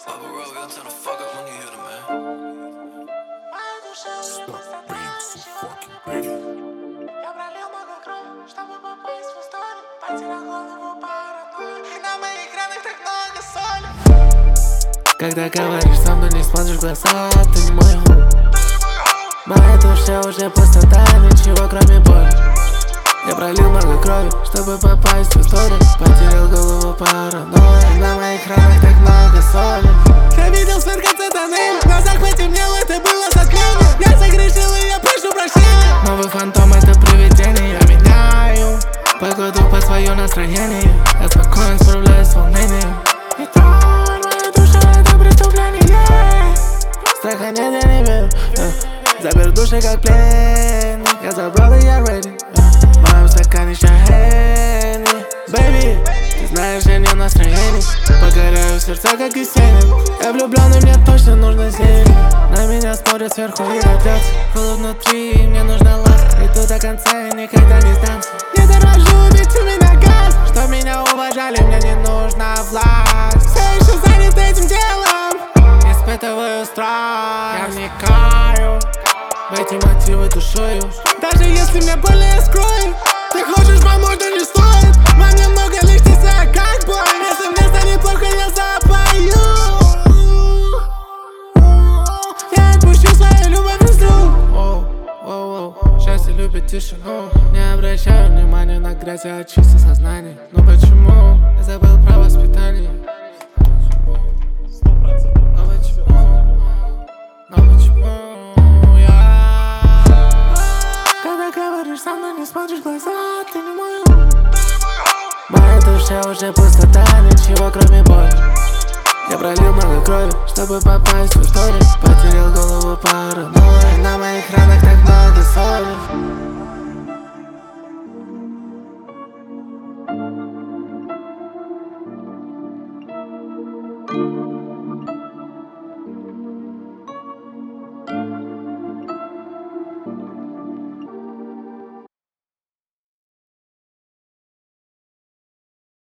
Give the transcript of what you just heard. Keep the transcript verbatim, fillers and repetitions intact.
Bubba Roll, you'll turn the fuck up when you hear the man. Stop being so fucking pretty. Я пролил много крови, чтобы попасть в историю. Потерял голову паранойей, и на моих ранах так много соли. Когда говоришь со мной, не смотришь в глаза, ты не мой хом. Моя душа уже пустота, ничего кроме боли. Я пролил много крови, чтобы попасть в историю. Потерял голову паранойей, на моих ранах так много соли. Я видел сверкаться тоннель, на захвате мне это было затмение. Я согрешил и я прошу прощения. Новый фантом — это привидение, я меняю погоду под свое настроение. Я спокоен, справляюсь с волнением. И тварь, моя душа — это преступление. Страха нет, я не верю. Заберу души как пленник. Я забрал и я ready. В моем стакане еще Henny. Baby, ты знаешь, я не в настроении. Покоряю сердца, как и сильный. Я влюблённый, мне точно нужно сильный. На меня смотрят сверху и родятся. Холод внутри, мне нужна ласка. Иду до конца и никогда не сдамся. Не дорожу, ведь у меня газ. Чтоб меня уважали, мне не нужна власть. Все еще занят этим делом. Испытываю страх. Я вникаю в эти мотивы душою. Даже если мне больно, я скрою. Ты хочешь помочь, но не стоит. Во мне много листья, как бой. Если мне станет плохо, я запою. Я отпущу свою любовь в лесу. Оу, оу, оу. Счастье любит тишину. Не обращаю внимания на грязь, я чисто сознание. Но почему я забыл про воспитание? Но почему? Но почему я? Когда говоришь со мной, не смотришь в глаза, ты не мой ум. Моя душа уже пустота, ничего кроме боли. Я пролил много крови, чтобы попасть в историю. Потерял голову паранойей, на моих